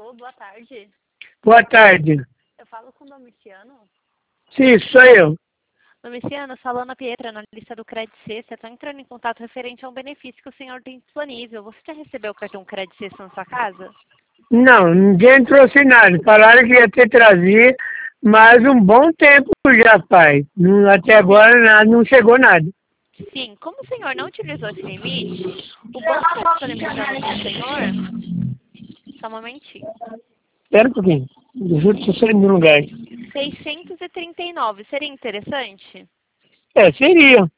Alô, boa tarde. Boa tarde. Eu falo com o Domiciano. Sim, sou eu. Domiciano, sou a Alana Pietra, analista do Credit C. Você está entrando em contato referente a um benefício que o senhor tem disponível. Você já recebeu o cartão Credit C na sua casa? Não, ninguém trouxe nada. Falaram que ia ter trazido, mas um bom tempo já, pai. Até agora não chegou nada. Sim, como o senhor não utilizou esse limite, o banco está disponibilizando para o senhor, só um momentinho, Espera um pouquinho. Deixa eu sair do lugar. 639. Seria interessante? Seria.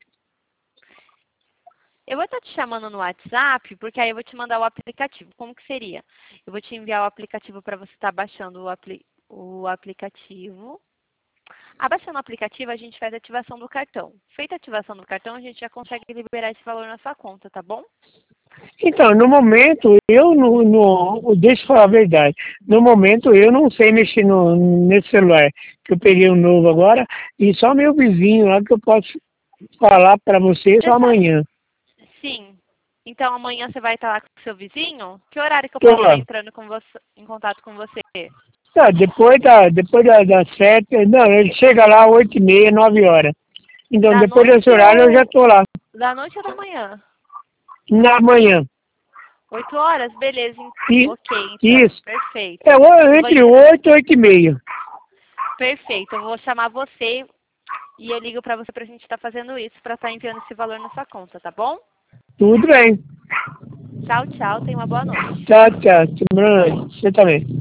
Eu vou estar te chamando no WhatsApp, porque aí eu vou te mandar o aplicativo. Como que seria? Eu vou te enviar o aplicativo para você estar baixando o aplicativo. Abaixando o aplicativo, a gente faz a ativação do cartão. Feita a ativação do cartão, a gente já consegue liberar esse valor na sua conta, tá bom? Então, no momento, deixa eu falar a verdade. No momento, eu não sei mexer nesse celular, que eu peguei um novo agora, e só meu vizinho lá que eu posso falar para você só amanhã. Sim. Então amanhã você vai estar lá com o seu vizinho? Que horário que eu Tô posso estar lá. entrando com você, em contato com você? Tá, depois das 7, não, ele chega lá às 8h30, 9 horas. Então, Da depois desse noite horário eu já ou tô lá. da noite ou da manhã? Na manhã. 8 horas? Beleza. E, Ok, então. isso. Perfeito. Eu vou Entre 8 e 8h30. Perfeito. Eu vou chamar você e eu ligo para você pra gente estar fazendo isso, para estar enviando esse valor na sua conta, tá bom? Tudo bem. Tchau, tchau. Tenha uma boa noite. Tchau, tchau. Boa noite. Você também.